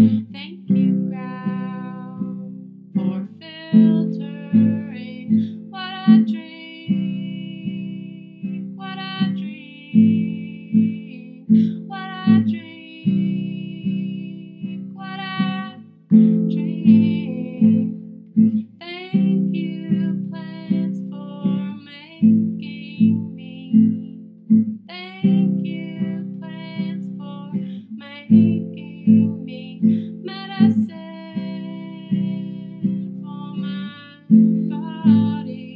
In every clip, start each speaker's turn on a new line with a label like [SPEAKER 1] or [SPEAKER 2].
[SPEAKER 1] Thank you, ground, for filtering what I drink, what I dream, what I drink, what I dream. Thank you, plants, for making me. Thank you, plants, for making me medicine for my body,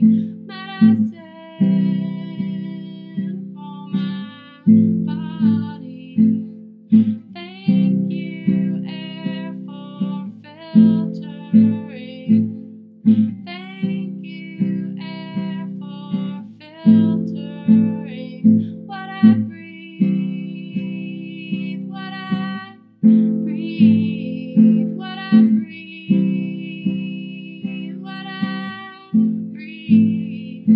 [SPEAKER 1] medicine for my body. Thank you, air, for filtering. Thank you, air, for filtering what I breathe, what I breathe, what I breathe, what I breathe.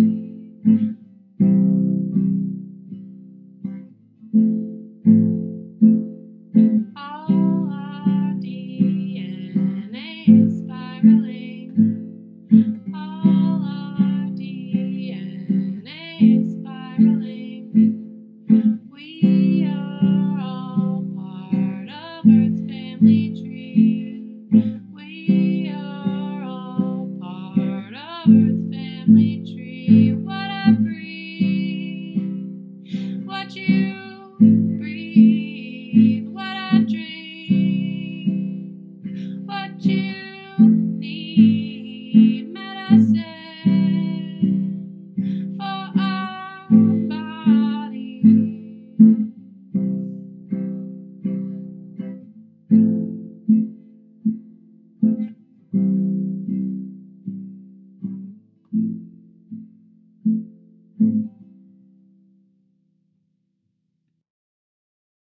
[SPEAKER 1] All our DNA is spiraling. All our DNA is spiraling. We are all part of Earth's family tree. We are all part of Earth's family tree. What I breathe, what you breathe, what I dream, what you need, medicine for our body.